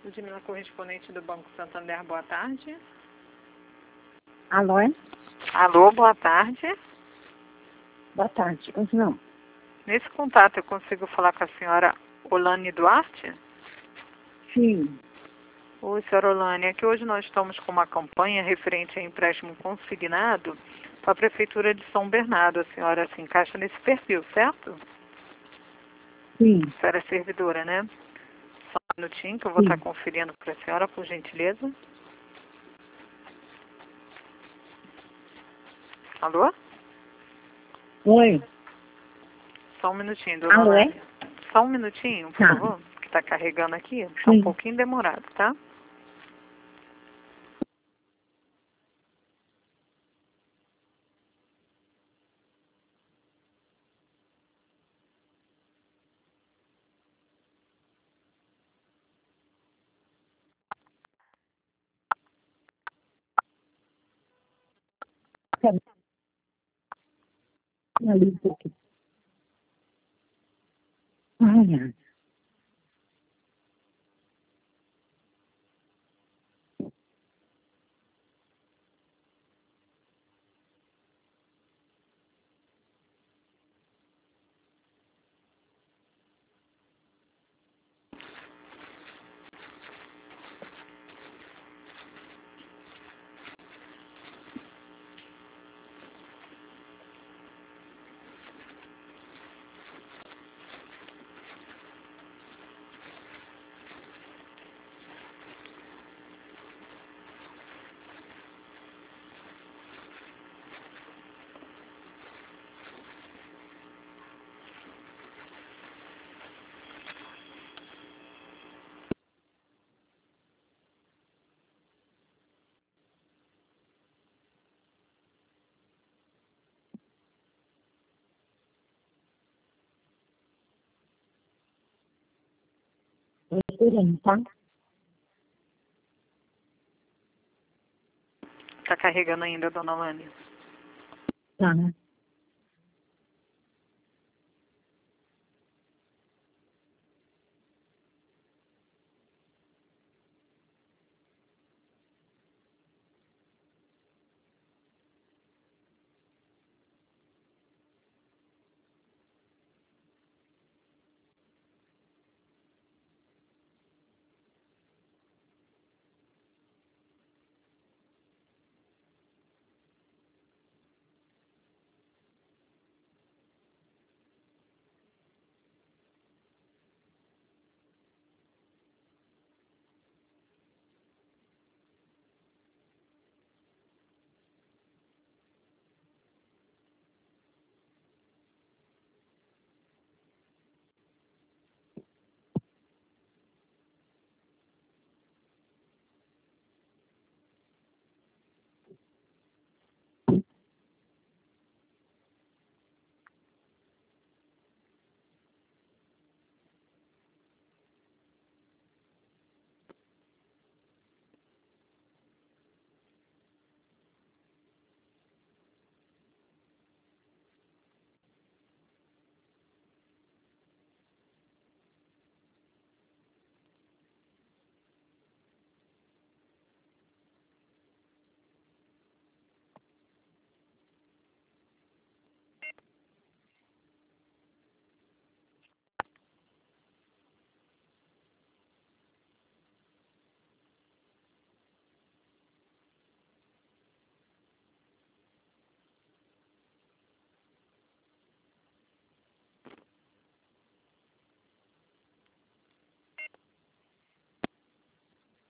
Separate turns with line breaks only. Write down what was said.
Ludmila, correspondente do Banco Santander, boa tarde.
Alô, é?
Alô, boa tarde.
Boa tarde. Pois não.
Nesse contato eu consigo falar com a senhora Olane Duarte?
Sim.
Oi, senhora Olane, é que hoje nós estamos com uma campanha referente a empréstimo consignado para a Prefeitura de São Bernardo. A senhora se encaixa nesse perfil, certo?
Sim.
A senhora é servidora, né? Só um minutinho que eu vou
Sim.
estar conferindo para a senhora, por gentileza. Alô?
Oi.
Só um minutinho, dona
Alô, é?
Olane. Só um minutinho, por
Tá.
favor, que está carregando aqui. Está um
Sim.
pouquinho demorado, tá?
Ali um pouquinho. Ai. Tô esperando, tá?
Está carregando ainda, dona Olane.
Tá, né?